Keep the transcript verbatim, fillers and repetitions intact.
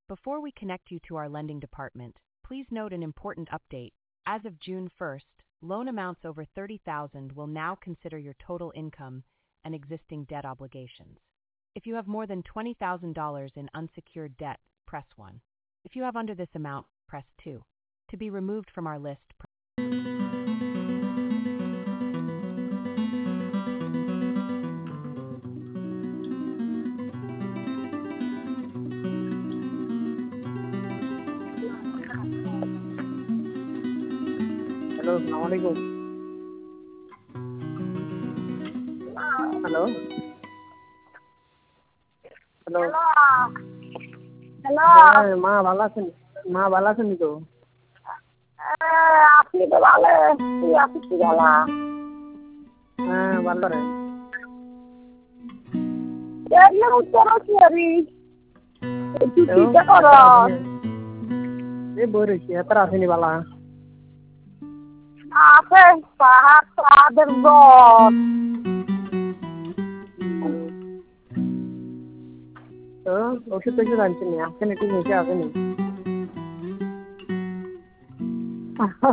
Before we connect you to our lending department, please note an important update. As of June first, loan amounts over thirty thousand dollars will now consider your total income and existing debt obligations. If you have more than twenty thousand dollars in unsecured debt, press one. If you have under this amount, press two. To be removed from our list, press hello अस्सलाम वालेकुम। Hello hello hello হ্যাঁ মা ভালো আছেন? মা ভালো আছেন তো? আপনি তো ভালো তুই আপনি কি ভালো হ্যাঁ ভালো রে। এগুলো উত্তর কি হবি তুই চিন্তা কর এই বই রয়েছি এত আসেনি বালা। আছে পাহাড় পাহাড়ের গড় তো ওষুধ টষুধ আনছেন আসেনি ঠিক হয়েছে আসেনি